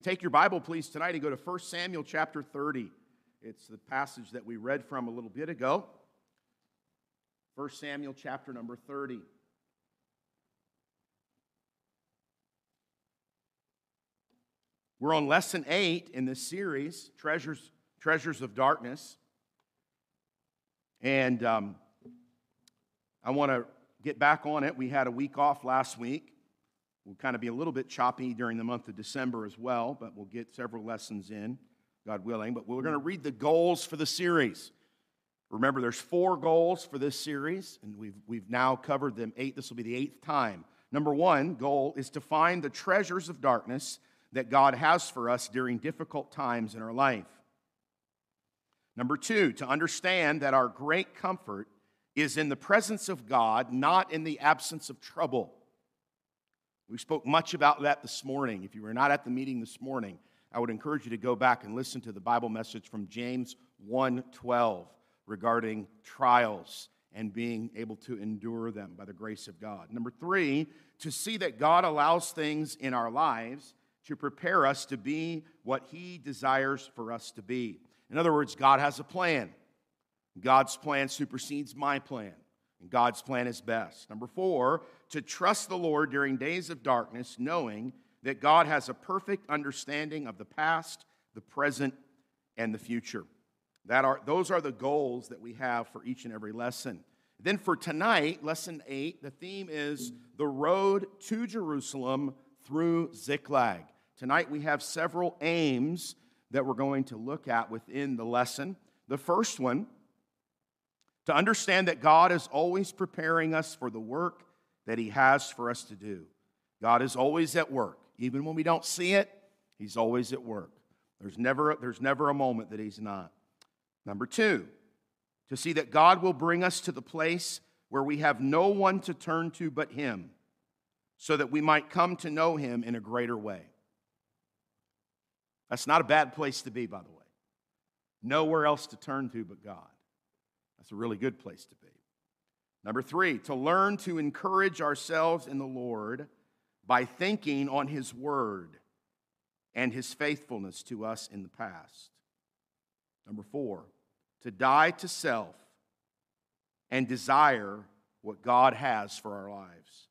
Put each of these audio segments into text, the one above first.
Take your Bible, please, tonight and go to 1 Samuel chapter 30. It's the passage that we read from a little bit ago. 1 Samuel chapter number 30. We're on lesson 8 in this series, Treasures of Darkness. And I want to get back on it. We had a week off last week. We'll kind of be a little bit choppy during the month of December as well, but we'll get several lessons in, God willing. But we're going to read the goals for the series. Remember, there's 4 goals for this series, and we've now covered them 8. This will be the 8th time. Number 1 goal is to find the treasures of darkness that God has for us during difficult times in our life. Number 2, to understand that our great comfort is in the presence of God, not in the absence of trouble. We spoke much about that this morning. If you were not at the meeting this morning, I would encourage you to go back and listen to the Bible message from James 1:12 regarding trials and being able to endure them by the grace of God. Number 3, to see that God allows things in our lives to prepare us to be what He desires for us to be. In other words, God has a plan. God's plan supersedes my plan, and God's plan is best. Number 4, to trust the Lord during days of darkness, knowing that God has a perfect understanding of the past, the present, and the future. Those are the goals that we have for each and every lesson. Then for tonight, lesson 8, the theme is the road to Jerusalem through Ziklag. Tonight we have several aims that we're going to look at within the lesson. The first one, to understand that God is always preparing us for the work that He has for us to do. God is always at work. Even when we don't see it, He's always at work. There's never a moment that He's not. Number 2, to see that God will bring us to the place where we have no one to turn to but Him, so that we might come to know Him in a greater way. That's not a bad place to be, by the way. Nowhere else to turn to but God. That's a really good place to be. Number 3, to learn to encourage ourselves in the Lord by thinking on His Word and His faithfulness to us in the past. Number 4, to die to self and desire what God has for our lives.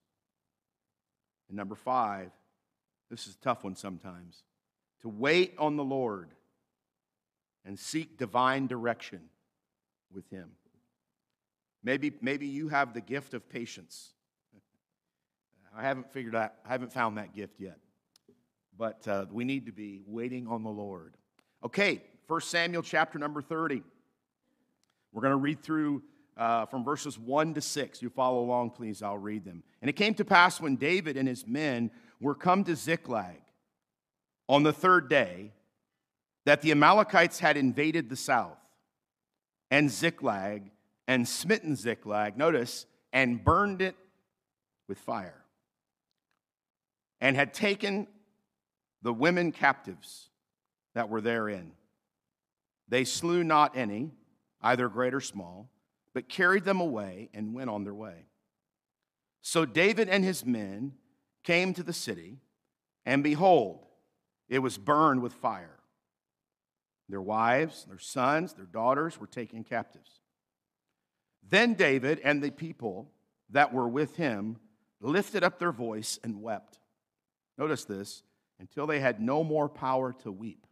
And number 5, this is a tough one sometimes, to wait on the Lord and seek divine direction with Him. Maybe you have the gift of patience. I haven't found that gift yet. But we need to be waiting on the Lord. Okay, 1 Samuel chapter number 30. We're going to read through from verses 1 to 6. You follow along, please. I'll read them. And it came to pass when David and his men were come to Ziklag on the 3rd day that the Amalekites had invaded the south and Ziklag and smitten Ziklag, notice, and burned it with fire, and had taken the women captives that were therein. They slew not any, either great or small, but carried them away and went on their way. So David and his men came to the city, and behold, it was burned with fire. Their wives, their sons, their daughters were taken captives. Then David and the people that were with him lifted up their voice and wept. Notice this, until they had no more power to weep.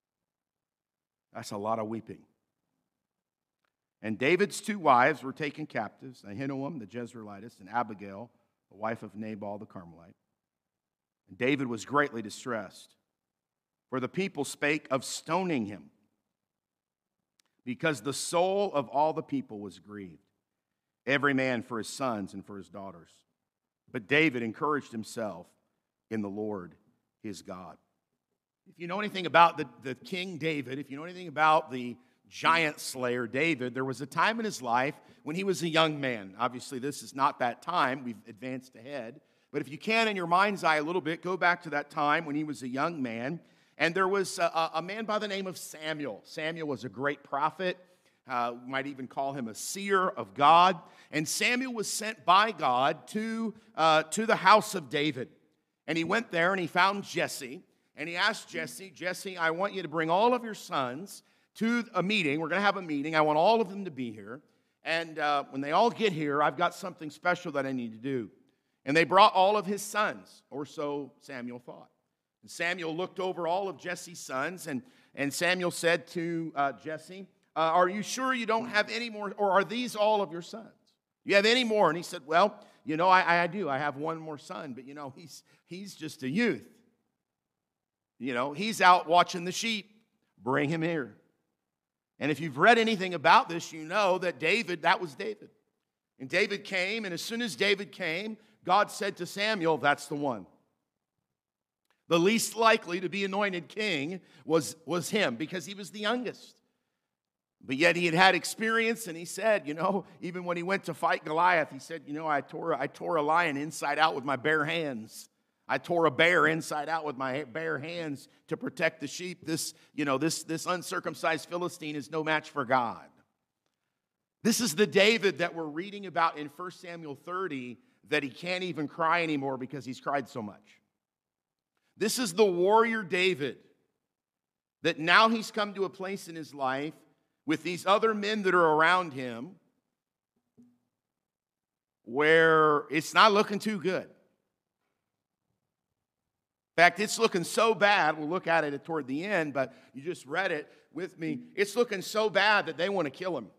That's a lot of weeping. And David's 2 wives were taken captives, Ahinoam the Jezreelitess and Abigail, the wife of Nabal the Carmelite. And David was greatly distressed, for the people spake of stoning him, because the soul of all the people was grieved, every man for his sons and for his daughters. But David encouraged himself in the Lord his God. If you know anything about the King David, if you know anything about the giant slayer David, there was a time in his life when he was a young man. Obviously, this is not that time. We've advanced ahead. But if you can, in your mind's eye a little bit, go back to that time when he was a young man. And there was a man by the name of Samuel. Samuel was a great prophet. We might even call him a seer of God. And Samuel was sent by God to the house of David. And he went there and he found Jesse. And he asked Jesse, Jesse, I want you to bring all of your sons to a meeting. We're going to have a meeting. I want all of them to be here. And when they all get here, I've got something special that I need to do. And they brought all of his sons, or so Samuel thought. And Samuel looked over all of Jesse's sons, and Samuel said to Jesse, are you sure you don't have any more, or are these all of your sons? You have any more? And he said, well, I do. I have one more son, but he's just a youth. He's out watching the sheep. Bring him here. And if you've read anything about this, you know that that was David. And David came, and as soon as David came, God said to Samuel, that's the one. The least likely to be anointed king was him, because he was the youngest. But yet he had experience, and he said, even when he went to fight Goliath, he said, I tore a lion inside out with my bare hands. I tore a bear inside out with my bare hands to protect the sheep. This uncircumcised Philistine is no match for God. This is the David that we're reading about in 1 Samuel 30, that he can't even cry anymore because he's cried so much. This is the warrior David that now he's come to a place in his life with these other men that are around him where it's not looking too good. In fact, it's looking so bad, we'll look at it toward the end, but you just read it with me. It's looking so bad that they want to kill him.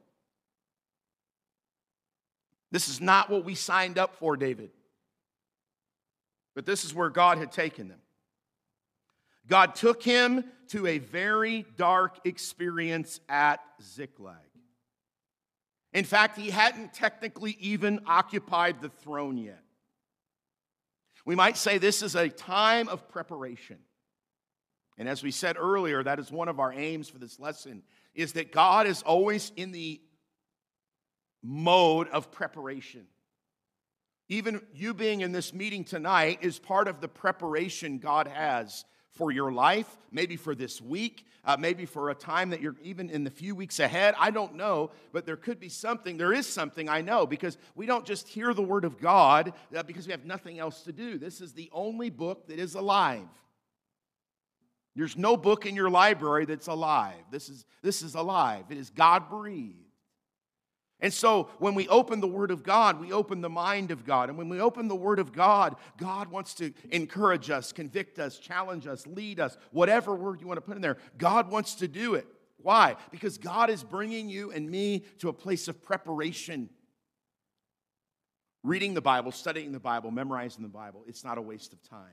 This is not what we signed up for, David. But this is where God had taken them. God took him to a very dark experience at Ziklag. In fact, he hadn't technically even occupied the throne yet. We might say this is a time of preparation. And as we said earlier, that is one of our aims for this lesson, is that God is always in the mode of preparation. Even you being in this meeting tonight is part of the preparation God has for your life, maybe for this week, maybe for a time that you're even in the few weeks ahead. I don't know, but there could be something. There is something, I know, because we don't just hear the word of God because we have nothing else to do. This is the only book that is alive. There's no book in your library that's alive. This is alive. It is God-breathed. And so when we open the Word of God, we open the mind of God. And when we open the Word of God, God wants to encourage us, convict us, challenge us, lead us, whatever word you want to put in there. God wants to do it. Why? Because God is bringing you and me to a place of preparation. Reading the Bible, studying the Bible, memorizing the Bible, it's not a waste of time.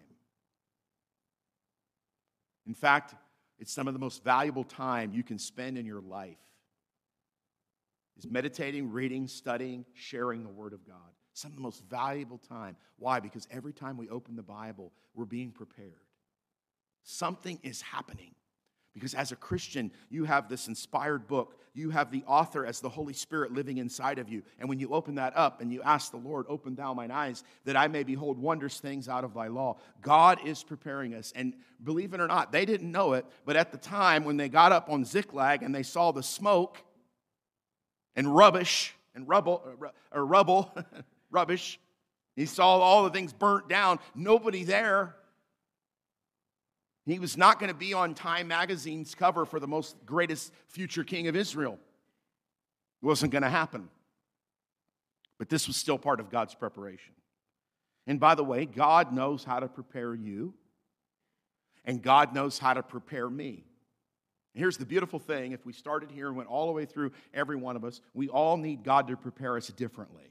In fact, it's some of the most valuable time you can spend in your life. Is meditating, reading, studying, sharing the Word of God. Some of the most valuable time. Why? Because every time we open the Bible, we're being prepared. Something is happening. Because as a Christian, you have this inspired book. You have the author as the Holy Spirit living inside of you. And when you open that up and you ask the Lord, open thou mine eyes, that I may behold wondrous things out of thy law. God is preparing us. And believe it or not, they didn't know it, but at the time when they got up on Ziklag and they saw the smoke, and rubbish, rubbish. He saw all the things burnt down, nobody there. He was not going to be on Time magazine's cover for the most greatest future king of Israel. It wasn't going to happen. But this was still part of God's preparation. And by the way, God knows how to prepare you, and God knows how to prepare me. Here's the beautiful thing. If we started here and went all the way through every one of us, we all need God to prepare us differently.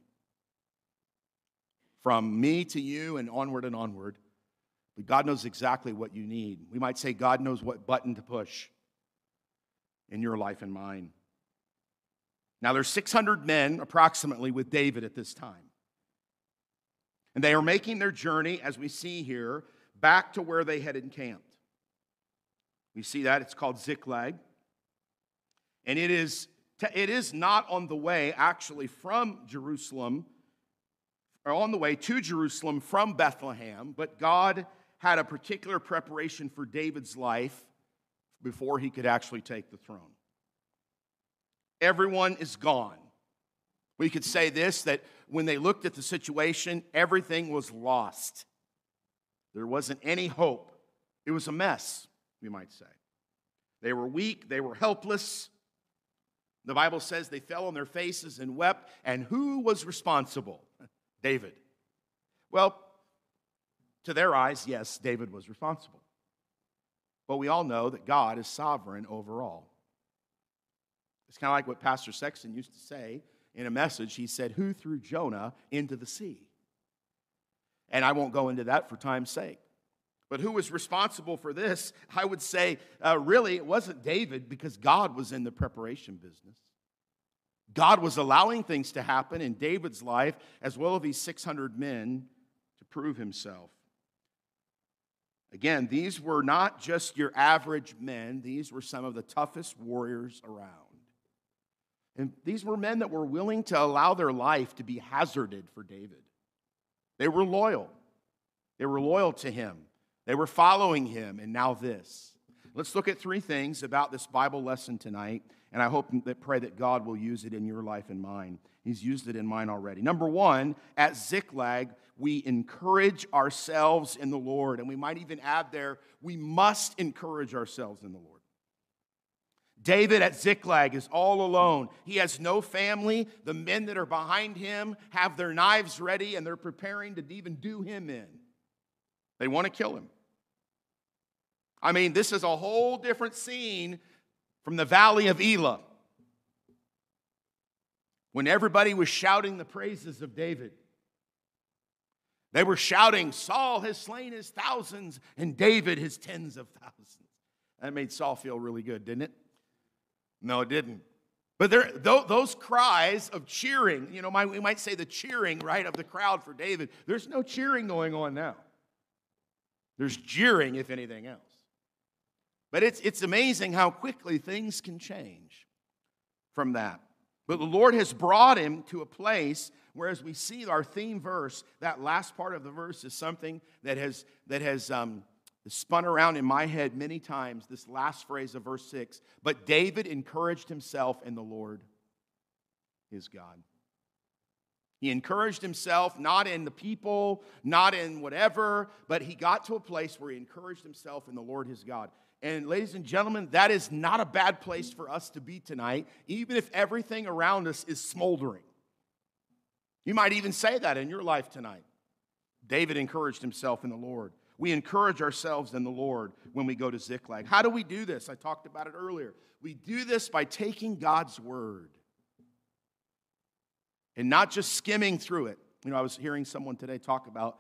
From me to you and onward and onward. But God knows exactly what you need. We might say God knows what button to push in your life and mine. Now there's 600 men approximately with David at this time. And they are making their journey, as we see here, back to where they had encamped. We see that. It's called Ziklag. And it is not on the way, actually, from Jerusalem, or on the way to Jerusalem from Bethlehem, but God had a particular preparation for David's life before he could actually take the throne. Everyone is gone. We could say this, that when they looked at the situation, everything was lost. There wasn't any hope It was a mess, we might say. They were weak, they were helpless. The Bible says they fell on their faces and wept. And who was responsible? David. Well, to their eyes, yes, David was responsible. But we all know that God is sovereign over all. It's kind of like what Pastor Sexton used to say in a message. He said, "Who threw Jonah into the sea?" And I won't go into that for time's sake. But who was responsible for this? I would say, really, it wasn't David, because God was in the preparation business. God was allowing things to happen in David's life, as well as these 600 men, to prove himself. Again, these were not just your average men. These were some of the toughest warriors around. And these were men that were willing to allow their life to be hazarded for David. They were loyal. They were loyal to him. They were following him, and now this. Let's look at three things about this Bible lesson tonight, and I pray that God will use it in your life and mine. He's used it in mine already. Number one, at Ziklag, we encourage ourselves in the Lord, and we might even add there, we must encourage ourselves in the Lord. David at Ziklag is all alone. He has no family. The men that are behind him have their knives ready, and they're preparing to even do him in. They want to kill him. I mean, this is a whole different scene from the Valley of Elah, when everybody was shouting the praises of David. They were shouting, "Saul has slain his thousands, and David his tens of thousands." That made Saul feel really good, didn't it? No, it didn't. But those cries of cheering, we might say the cheering, right, of the crowd for David, there's no cheering going on now. There's jeering, if anything else. But it's amazing how quickly things can change from that. But the Lord has brought him to a place where, as we see our theme verse, that last part of the verse is something that has spun around in my head many times, this last phrase of verse 6. But David encouraged himself in the Lord, his God. He encouraged himself not in the people, not in whatever, but he got to a place where he encouraged himself in the Lord, his God. And ladies and gentlemen, that is not a bad place for us to be tonight, even if everything around us is smoldering. You might even say that in your life tonight. David encouraged himself in the Lord. We encourage ourselves in the Lord when we go to Ziklag. How do we do this? I talked about it earlier. We do this by taking God's word and not just skimming through it. I was hearing someone today talk about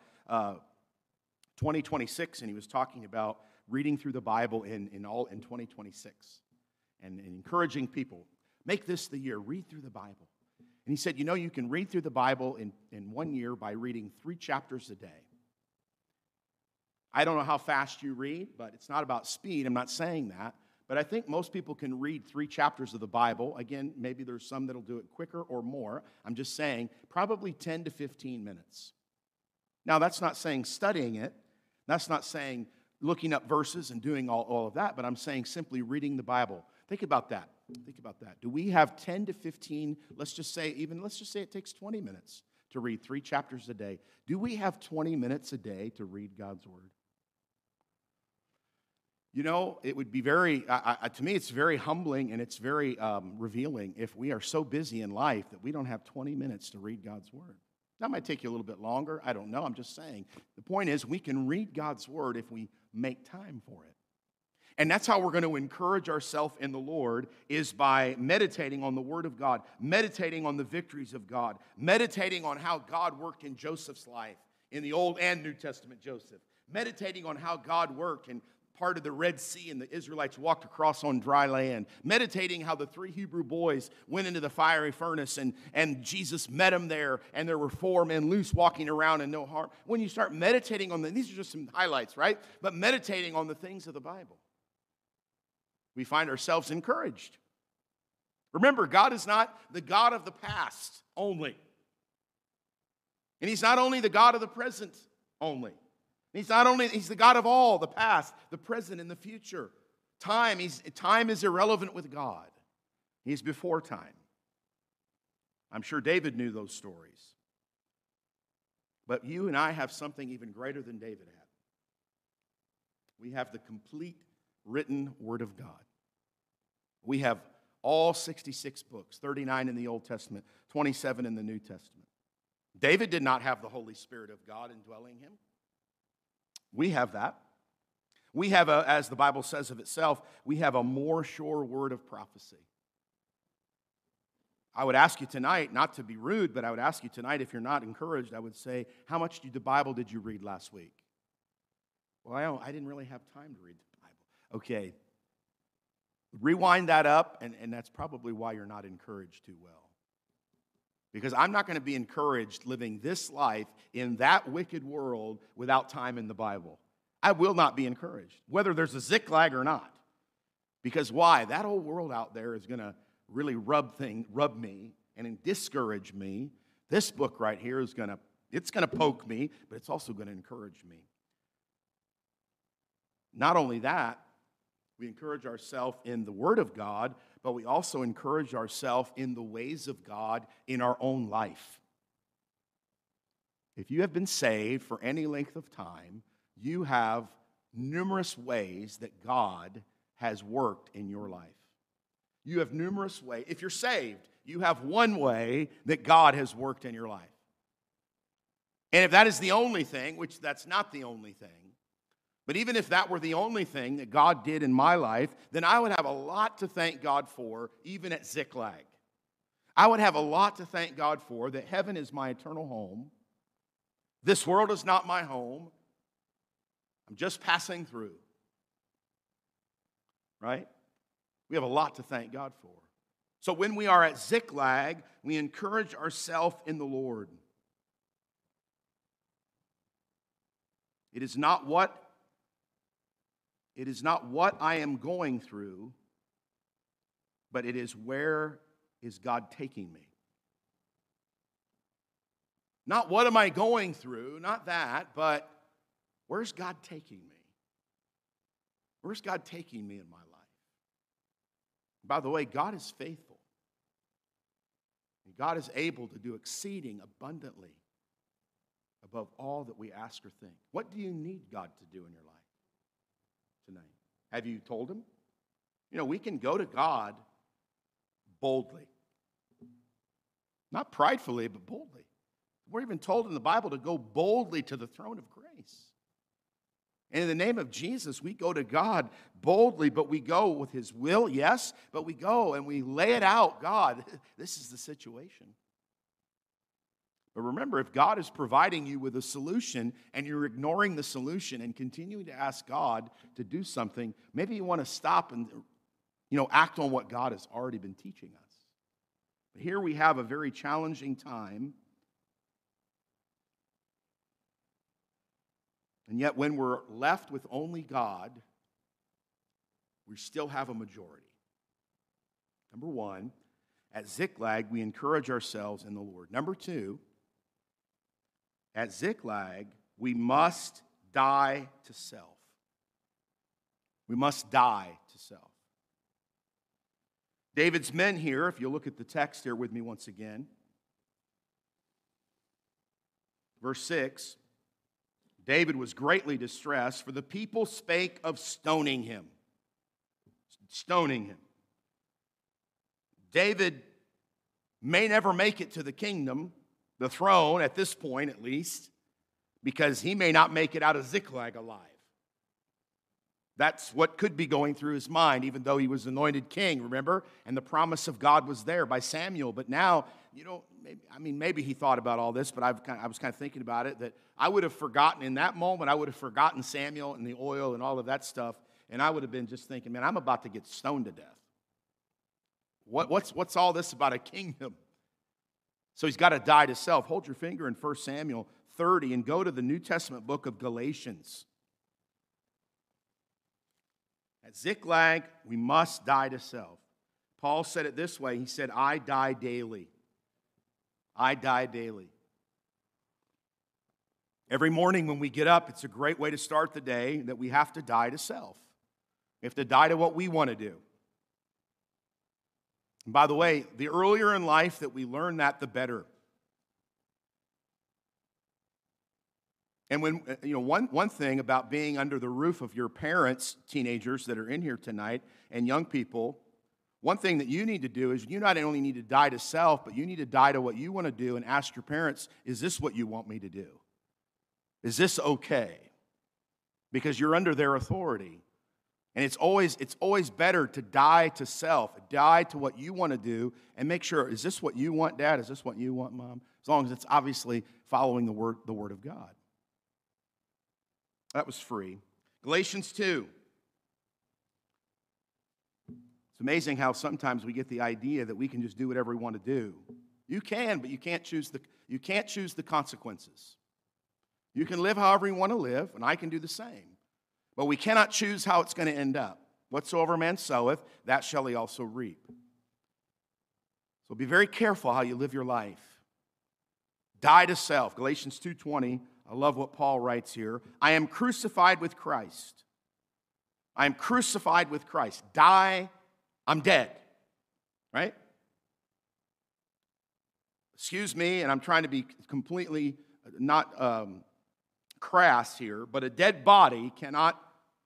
2026, and he was talking about reading through the Bible in 2026 and encouraging people. Make this the year. Read through the Bible. And he said, you can read through the Bible in 1 year by reading 3 chapters a day. I don't know how fast you read, but it's not about speed. I'm not saying that. But I think most people can read 3 chapters of the Bible. Again, maybe there's some that'll do it quicker or more. I'm just saying probably 10 to 15 minutes. Now, that's not saying studying it. That's not saying looking up verses and doing all of that. But I'm saying simply reading the Bible. Think about that. Think about that. Do we have 10 to 15, let's just say it takes 20 minutes to read 3 chapters a day. Do we have 20 minutes a day to read God's Word? It would be to me, it's very humbling and it's very revealing if we are so busy in life that we don't have 20 minutes to read God's Word. That might take you a little bit longer. I don't know. I'm just saying. The point is, we can read God's Word if we make time for it. And that's how we're going to encourage ourselves in the Lord, is by meditating on the Word of God, meditating on the victories of God, meditating on how God worked in Joseph's life, in the Old and New Testament Joseph, meditating on how God worked in part of the Red Sea and the Israelites walked across on dry land, meditating how the 3 Hebrew boys went into the fiery furnace and Jesus met them there, and there were 4 men loose walking around and no harm. When you start meditating on these are just some highlights, right? But meditating on the things of the Bible, we find ourselves encouraged. Remember, God is not the God of the past only. And He's not only the God of the present only. He's the God of all, the past, the present, and the future. Time is irrelevant with God. He's before time. I'm sure David knew those stories. But you and I have something even greater than David had. We have the complete written Word of God. We have all 66 books, 39 in the Old Testament, 27 in the New Testament. David did not have the Holy Spirit of God indwelling him. We have that. We have, as the Bible says of itself, we have a more sure word of prophecy. I would ask you tonight, not to be rude, but I would ask you tonight, if you're not encouraged, I would say, how much of the Bible did you read last week? Well, I didn't really have time to read the Bible. Okay. Rewind that up, and that's probably why you're not encouraged too well. Because I'm not going to be encouraged living this life in that wicked world without time in the Bible. I will not be encouraged, whether there's a Ziklag or not. Because why? That old world out there is going to really rub me and discourage me. This book right here is going to poke me, but it's also going to encourage me. Not only that, we encourage ourselves in the Word of God, but we also encourage ourselves in the ways of God in our own life. If you have been saved for any length of time, you have numerous ways that God has worked in your life. You have numerous ways. If you're saved, you have one way that God has worked in your life. And if that is the only thing, which that's not the only thing, but even if that were the only thing that God did in my life, then I would have a lot to thank God for, even at Ziklag. I would have a lot to thank God for, that heaven is my eternal home. This world is not my home. I'm just passing through. Right? We have a lot to thank God for. So when we are at Ziklag, we encourage ourselves in the Lord. It is not what I am going through, but it is where is God taking me. Not what am I going through, not that, but where's God taking me? Where's God taking me in my life? By the way, God is faithful. And God is able to do exceeding abundantly above all that we ask or think. What do you need God to do in your life tonight? Have you told him? You know, we can go to God boldly. Not pridefully, but boldly. We're even told in the Bible to go boldly to the throne of grace. And in the name of Jesus, we go to God boldly, but we go with his will, yes, but we go and we lay it out. God, this is the situation. But remember, if God is providing you with a solution and you're ignoring the solution and continuing to ask God to do something, maybe you want to stop and act on what God has already been teaching us. But here we have a very challenging time. And yet when we're left with only God, we still have a majority. Number one, at Ziklag, we encourage ourselves in the Lord. Number two, at Ziklag, we must die to self. We must die to self. David's men here, if you look at the text here with me once again, verse 6, David was greatly distressed, for the people spake of stoning him. Stoning him. David may never make it to the kingdom, the throne, at this point at least, because he may not make it out of Ziklag alive. That's what could be going through his mind, even though he was anointed king, remember? And the promise of God was there by Samuel. But now, maybe he thought about all this, but I was kind of thinking about it, that I would have forgotten in that moment, I would have forgotten Samuel and the oil and all of that stuff, and I would have been just thinking, man, I'm about to get stoned to death. What's all this about a kingdom? So he's got to die to self. Hold your finger in 1 Samuel 30 and go to the New Testament book of Galatians. At Ziklag, we must die to self. Paul said it this way. He said, I die daily. I die daily. Every morning when we get up, it's a great way to start the day that we have to die to self. We have to die to what we want to do. And by the way, the earlier in life that we learn that, the better. And one thing about being under the roof of your parents, teenagers that are in here tonight, and young people, one thing that you need to do is you not only need to die to self, but you need to die to what you want to do and ask your parents, is this what you want me to do? Is this okay? Because you're under their authority. And it's always better to die to self, die to what you want to do, and make sure, is this what you want, Dad? Is this what you want, Mom? As long as it's obviously following the word of God. That was free. Galatians 2. It's amazing how sometimes we get the idea that we can just do whatever we want to do. You can, but you can't choose the consequences. You can live however you want to live, and I can do the same. But we cannot choose how it's going to end up. Whatsoever man soweth, that shall he also reap. So be very careful how you live your life. Die to self. Galatians 2:20. I love what Paul writes here. I am crucified with Christ. I am crucified with Christ. Die, I'm dead. Right? Excuse me, and I'm trying to be completely not crass here, but a dead body cannot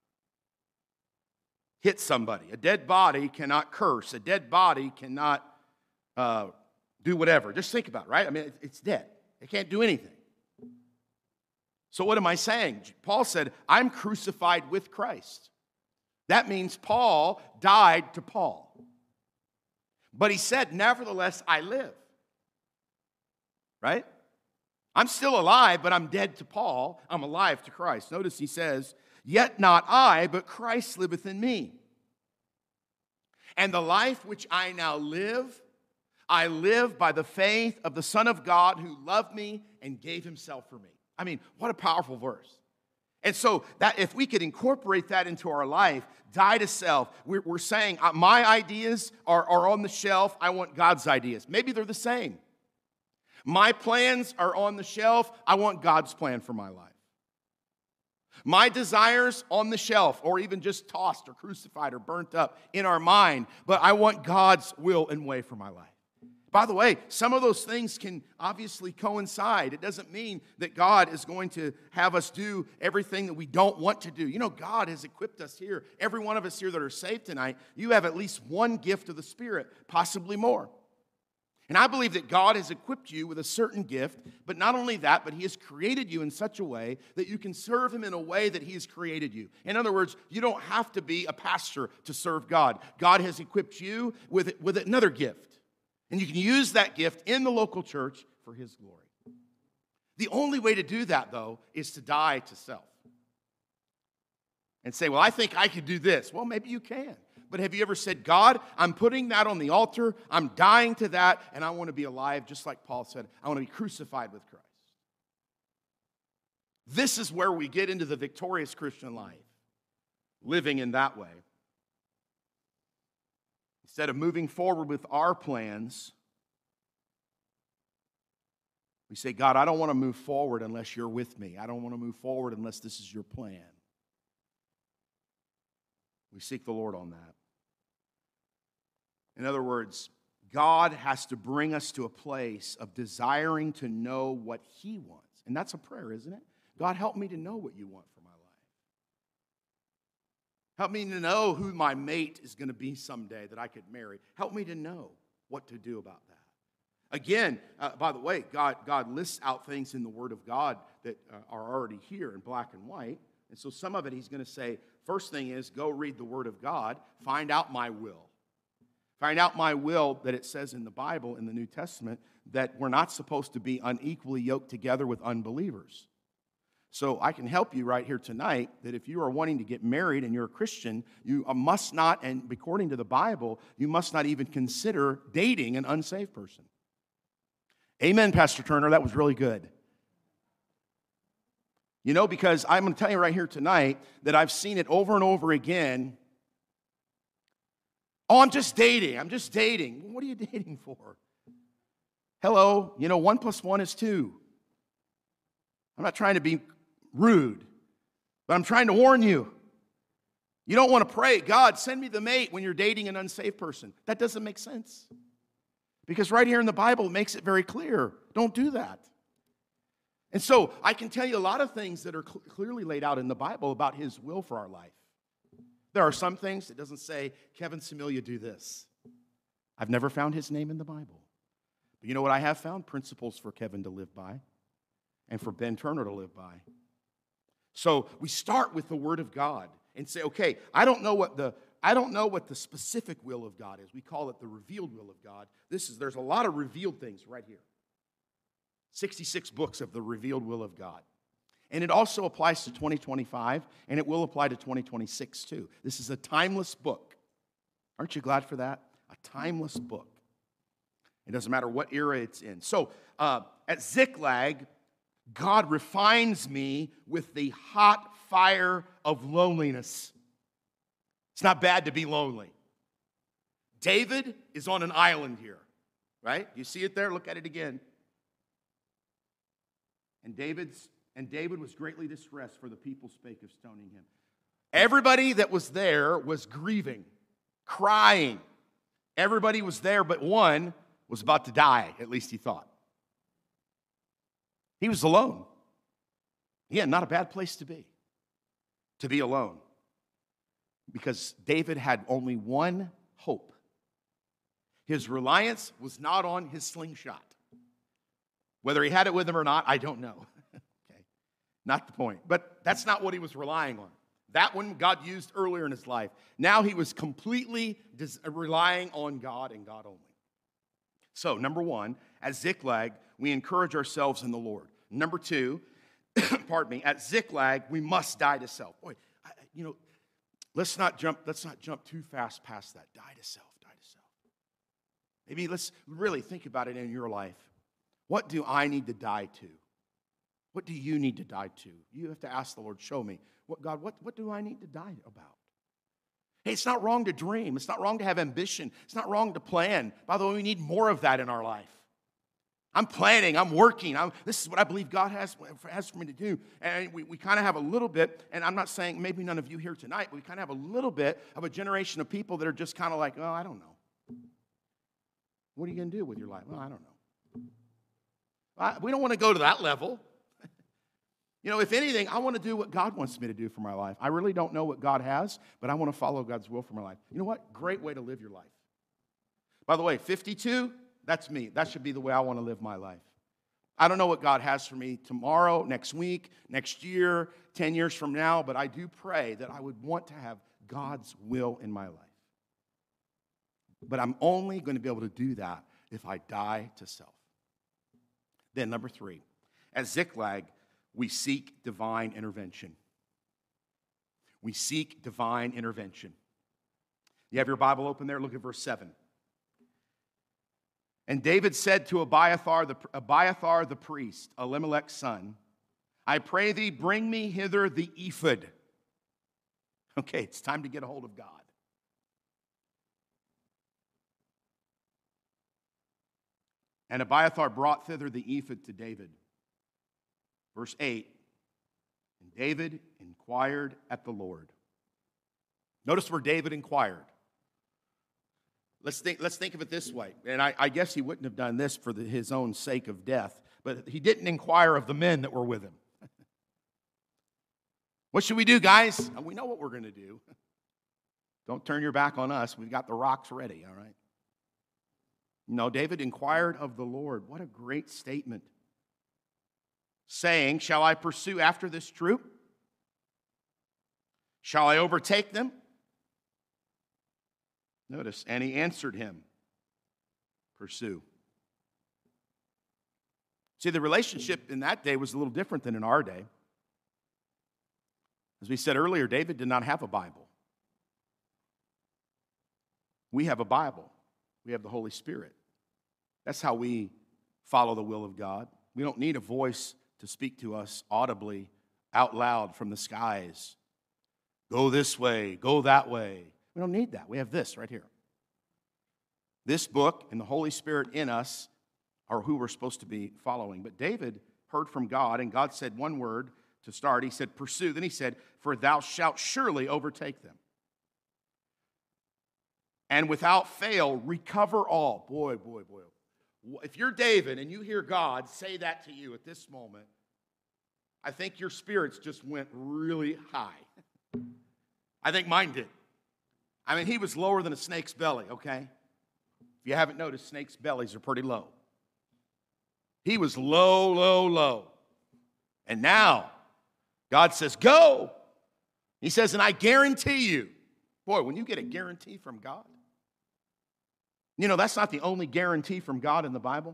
hit somebody. A dead body cannot curse. A dead body cannot do whatever. Just think about it, right? I mean, it's dead. It can't do anything. So what am I saying? Paul said, I'm crucified with Christ. That means Paul died to Paul. But he said, nevertheless, I live. Right? I'm still alive, but I'm dead to Paul. I'm alive to Christ. Notice he says, yet not I, but Christ liveth in me. And the life which I now live, I live by the faith of the Son of God who loved me and gave himself for me. I mean, what a powerful verse. And so that if we could incorporate that into our life, die to self, we're saying my ideas are on the shelf. I want God's ideas. Maybe they're the same. My plans are on the shelf. I want God's plan for my life. My desires on the shelf, or even just tossed or crucified or burnt up in our mind, but I want God's will and way for my life. By the way, some of those things can obviously coincide. It doesn't mean that God is going to have us do everything that we don't want to do. You know, God has equipped us here. Every one of us here that are saved tonight, you have at least one gift of the Spirit, possibly more. And I believe that God has equipped you with a certain gift, but not only that, but he has created you in such a way that you can serve him in a way that he has created you. In other words, you don't have to be a pastor to serve God. God has equipped you with another gift. And you can use that gift in the local church for his glory. The only way to do that, though, is to die to self. And say, well, I think I could do this. Well, maybe you can. But have you ever said, God, I'm putting that on the altar, I'm dying to that, and I want to be alive, just like Paul said, I want to be crucified with Christ. This is where we get into the victorious Christian life, living in that way. Instead of moving forward with our plans, we say, God, I don't want to move forward unless you're with me. I don't want to move forward unless this is your plan. We seek the Lord on that. In other words, God has to bring us to a place of desiring to know what he wants. And that's a prayer, isn't it? God, help me to know what you want for my life. Help me to know who my mate is going to be someday that I could marry. Help me to know what to do about that. Again, by the way, God lists out things in the Word of God that are already here in black and white. And so some of it he's going to say, first thing is, go read the Word of God, find out my will. Find out my will that it says in the Bible, in the New Testament, that we're not supposed to be unequally yoked together with unbelievers. So I can help you right here tonight that if you are wanting to get married and you're a Christian, you must not, and according to the Bible, you must not even consider dating an unsaved person. Amen, Pastor Turner. That was really good. You know, because I'm going to tell you right here tonight that I've seen it over and over again. Oh, I'm just dating. I'm just dating. What are you dating for? Hello, 1 + 1 is 2. I'm not trying to be rude, but I'm trying to warn you. You don't want to pray, God, send me the mate when you're dating an unsaved person. That doesn't make sense. Because right here in the Bible, it makes it very clear. Don't do that. And so I can tell you a lot of things that are clearly laid out in the Bible about his will for our life. There are some things that doesn't say, Kevin Samilia, do this. I've never found his name in the Bible. But you know what I have found? Principles for Kevin to live by and for Ben Turner to live by. So we start with the Word of God and say, okay, I don't know what the specific will of God is. We call it the revealed will of God. There's a lot of revealed things right here. 66 books of the revealed will of God. And it also applies to 2025, and it will apply to 2026 too. This is a timeless book. Aren't you glad for that? A timeless book. It doesn't matter what era it's in. So at Ziklag, God refines me with the hot fire of loneliness. It's not bad to be lonely. David is on an island here, right? You see it there? Look at it again. And David was greatly distressed, for the people spake of stoning him. Everybody that was there was grieving, crying. Everybody was there, but one was about to die, at least he thought. He was alone. Yeah, not a bad place to be alone. Because David had only one hope. His reliance was not on his slingshot. Whether he had it with him or not, I don't know. Okay, not the point. But that's not what he was relying on. That one God used earlier in his life. Now he was completely relying on God and God only. So, number one, at Ziklag, we encourage ourselves in the Lord. Number two, at Ziklag, we must die to self. Boy, let's not jump too fast past that. Die to self, die to self. Maybe let's really think about it in your life. What do I need to die to? What do you need to die to? You have to ask the Lord, show me. What do I need to die about? Hey, it's not wrong to dream. It's not wrong to have ambition. It's not wrong to plan. By the way, we need more of that in our life. I'm planning. I'm working. This is what I believe God has for me to do. And we kind of have a little bit, and I'm not saying maybe none of you here tonight, but we kind of have a little bit of a generation of people that are just kind of like, oh, I don't know. What are you going to do with your life? Well, I don't know. We don't want to go to that level. If anything, I want to do what God wants me to do for my life. I really don't know what God has, but I want to follow God's will for my life. You know what? Great way to live your life. By the way, 52, that's me. That should be the way I want to live my life. I don't know what God has for me tomorrow, next week, next year, 10 years from now, but I do pray that I would want to have God's will in my life. But I'm only going to be able to do that if I die to self. Then, number three, at Ziklag, we seek divine intervention. We seek divine intervention. You have your Bible open there? Look at verse 7. And David said to Abiathar the priest, Elimelech's son, I pray thee, bring me hither the ephod. Okay, it's time to get a hold of God. And Abiathar brought thither the ephod to David. Verse 8, and David inquired at the Lord. Notice where David inquired. Let's think of it this way. And I guess he wouldn't have done this for his own sake of death, but he didn't inquire of the men that were with him. What should we do, guys? And we know what we're going to do. Don't turn your back on us. We've got the rocks ready, all right? No, David inquired of the Lord. What a great statement. Saying, shall I pursue after this troop? Shall I overtake them? Notice, and he answered him, pursue. See, the relationship in that day was a little different than in our day. As we said earlier, David did not have a Bible. We have a Bible. We have the Holy Spirit. That's how we follow the will of God. We don't need a voice to speak to us audibly, out loud from the skies. Go this way, go that way. We don't need that. We have this right here. This book and the Holy Spirit in us are who we're supposed to be following. But David heard from God, and God said one word to start. He said, pursue. Then he said, for thou shalt surely overtake them. And without fail, recover all. Boy. If you're David and you hear God say that to you at this moment, I think your spirits just went really high. I think mine did. I mean, he was lower than a snake's belly, okay? If you haven't noticed, snakes' bellies are pretty low. He was low, low, low. And now, God says, go. He says, and I guarantee you. Boy, when you get a guarantee from God, you know, that's not the only guarantee from God in the Bible.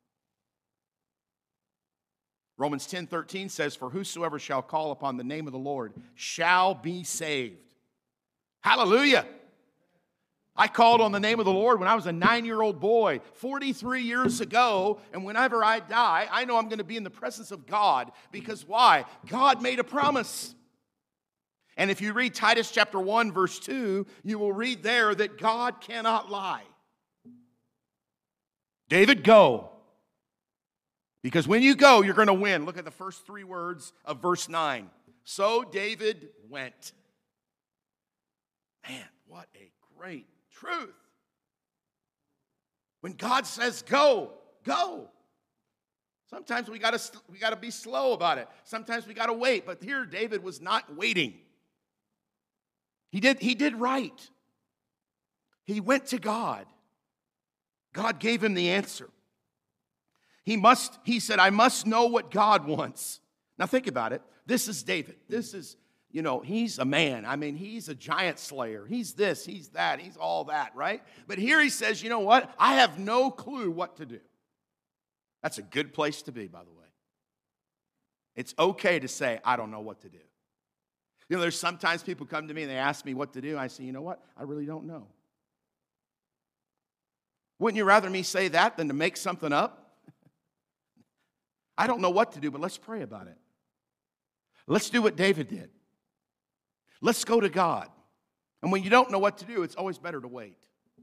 Romans 10:13 says, for whosoever shall call upon the name of the Lord shall be saved. Hallelujah. I called on the name of the Lord when I was a 9-year-old boy 43 years ago, and whenever I die, I know I'm going to be in the presence of God. Because why? God made a promise. And if you read Titus chapter 1, verse 2, you will read there that God cannot lie. David, go. Because when you go, you're going to win. Look at the first 3 words of verse 9. So David went. Man, what a great truth. When God says go, go. Sometimes we got to be slow about it. Sometimes we got to wait. But here David was not waiting. He did right. He went to God. God gave him the answer. He said, I must know what God wants. Now think about it. This is David. This is, he's a man. I mean, he's a giant slayer. He's this, he's that, he's all that, right? But here he says, you know what? I have no clue what to do. That's a good place to be, by the way. It's okay to say, I don't know what to do. There's sometimes people come to me and they ask me what to do. I say, you know what? I really don't know. Wouldn't you rather me say that than to make something up? I don't know what to do, but let's pray about it. Let's do what David did. Let's go to God. And when you don't know what to do, it's always better to wait.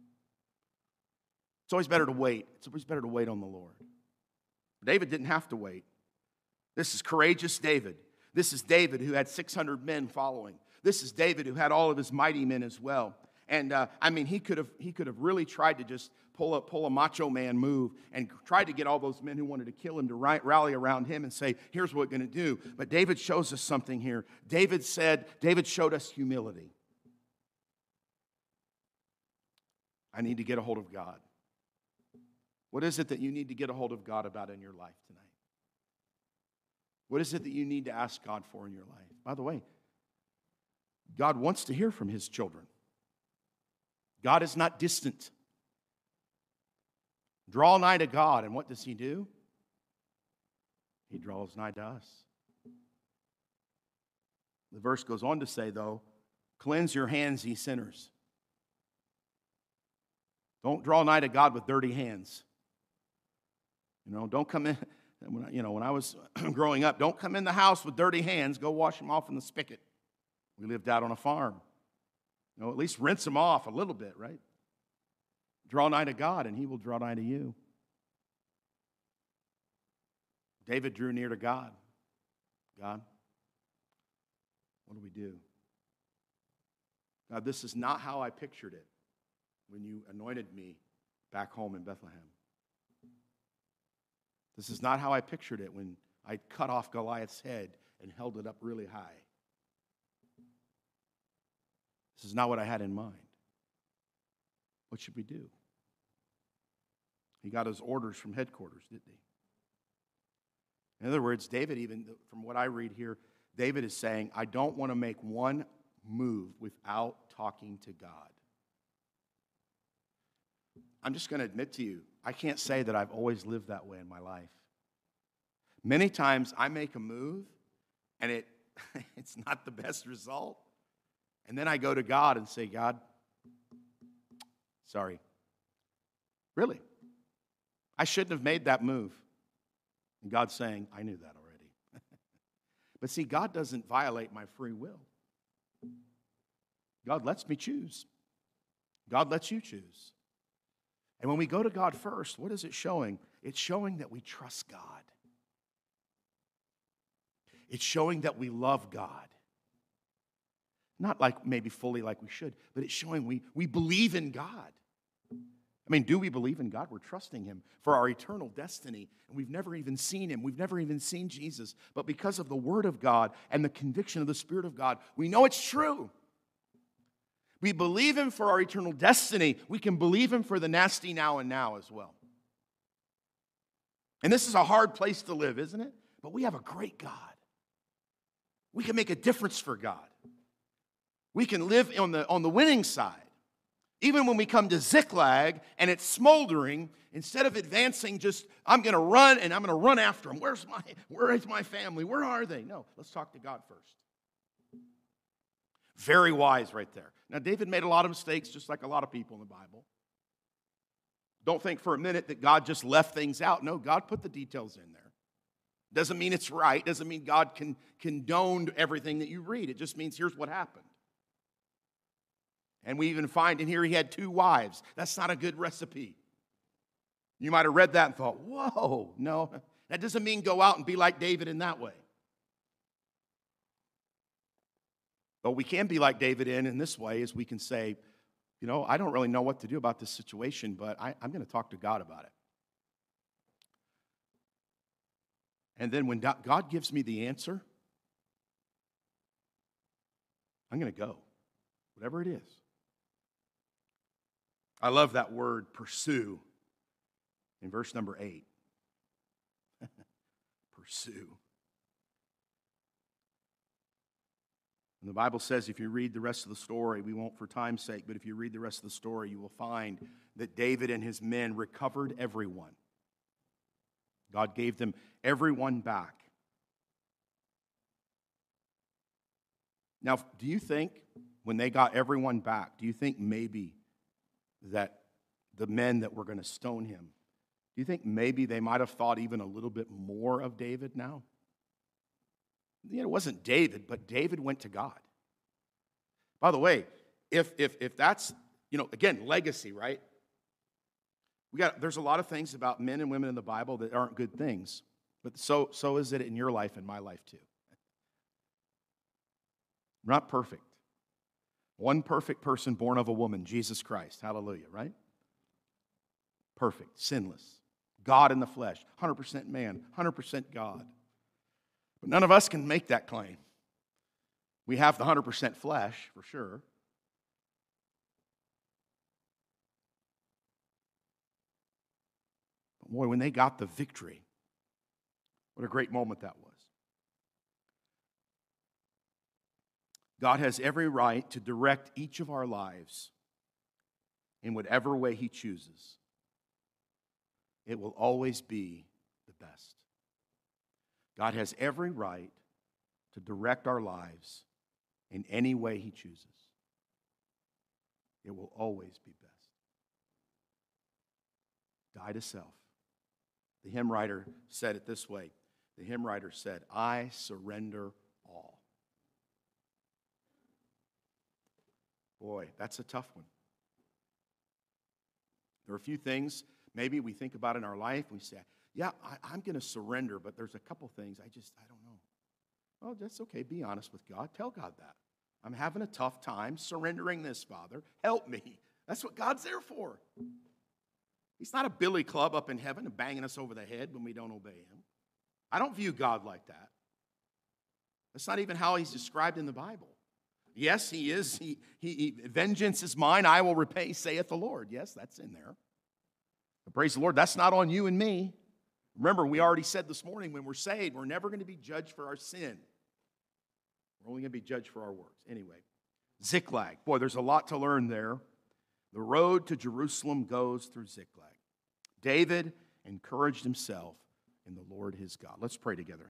It's always better to wait. It's always better to wait on the Lord. David didn't have to wait. This is courageous David. This is David who had 600 men following. This is David who had all of his mighty men as well. And he could have really tried to just pull a macho man move and tried to get all those men who wanted to kill him to rally around him and say, here's what we're going to do. But David shows us something here. David showed us humility. I need to get a hold of God. What is it that you need to get a hold of God about in your life tonight? What is it that you need to ask God for in your life? By the way, God wants to hear from his children. God is not distant. Draw nigh to God, and what does he do? He draws nigh to us. The verse goes on to say, though, cleanse your hands, ye sinners. Don't draw nigh to God with dirty hands. Don't come in. When I was growing up, don't come in the house with dirty hands. Go wash them off in the spigot. We lived out on a farm. At least rinse them off a little bit, right? Draw nigh to God, and he will draw nigh to you. David drew near to God. God, what do we do? God, this is not how I pictured it when you anointed me back home in Bethlehem. This is not how I pictured it when I cut off Goliath's head and held it up really high. This is not what I had in mind. What should we do? He got his orders from headquarters, didn't he? In other words, David, even from what I read here, David is saying, I don't want to make one move without talking to God. I'm just going to admit to you, I can't say that I've always lived that way in my life. Many times I make a move and it's not the best result. And then I go to God and say, God, sorry. Really? I shouldn't have made that move. And God's saying, I knew that already. But see, God doesn't violate my free will. God lets me choose. God lets you choose. And when we go to God first, what is it showing? It's showing that we trust God. It's showing that we love God. Not like maybe fully like we should, but it's showing we believe in God. I mean, do we believe in God? We're trusting Him for our eternal destiny, and we've never even seen Him. We've never even seen Jesus. But because of the Word of God and the conviction of the Spirit of God, we know it's true. We believe Him for our eternal destiny. We can believe Him for the nasty now and now as well. And this is a hard place to live, isn't it? But we have a great God. We can make a difference for God. We can live on the winning side. Even when we come to Ziklag and it's smoldering, instead of advancing just, I'm going to run and I'm going to run after them. Where is my family? Where are they? No, let's talk to God first. Very wise right there. Now, David made a lot of mistakes, just like a lot of people in the Bible. Don't think for a minute that God just left things out. No, God put the details in there. Doesn't mean it's right. Doesn't mean God condoned everything that you read. It just means here's what happened. And we even find in here he had 2 wives. That's not a good recipe. You might have read that and thought, whoa, no. That doesn't mean go out and be like David in that way. But we can be like David in this way, is we can say, you know, I don't really know what to do about this situation, but I'm going to talk to God about it. And then when God gives me the answer, I'm going to go, whatever it is. I love that word, pursue, in verse number 8. Pursue. And the Bible says if you read the rest of the story, we won't for time's sake, but if you read the rest of the story, you will find that David and his men recovered everyone. God gave them everyone back. Now, do you think when they got everyone back, do you think maybe that the men that were going to stone him, do you think maybe they might have thought even a little bit more of David now? You know, it wasn't David, but David went to God. By the way, if that's, you know, again, legacy, right? There's a lot of things about men and women in the Bible that aren't good things, but so is it in your life and my life too. We're not perfect. One perfect person born of a woman, Jesus Christ. Hallelujah, right? Perfect, sinless. God in the flesh, 100% man, 100% God. But none of us can make that claim. We have the 100% flesh, for sure. But boy, when they got the victory, what a great moment that was. God has every right to direct each of our lives in whatever way He chooses. It will always be the best. God has every right to direct our lives in any way He chooses. It will always be best. Die to self. The hymn writer said it this way. The hymn writer said, I surrender all. Boy, that's a tough one. There are a few things maybe we think about in our life. We say, yeah, I'm going to surrender, but there's a couple things I don't know. Well, that's okay. Be honest with God. Tell God that. I'm having a tough time surrendering this, Father. Help me. That's what God's there for. He's not a billy club up in heaven and banging us over the head when we don't obey Him. I don't view God like that. That's not even how He's described in the Bible. Yes, He is. Vengeance is mine, I will repay, saith the Lord. Yes, that's in there. But praise the Lord, that's not on you and me. Remember, we already said this morning, when we're saved, we're never going to be judged for our sin. We're only going to be judged for our works. Anyway, Ziklag. Boy, there's a lot to learn there. The road to Jerusalem goes through Ziklag. David encouraged himself in the Lord his God. Let's pray together.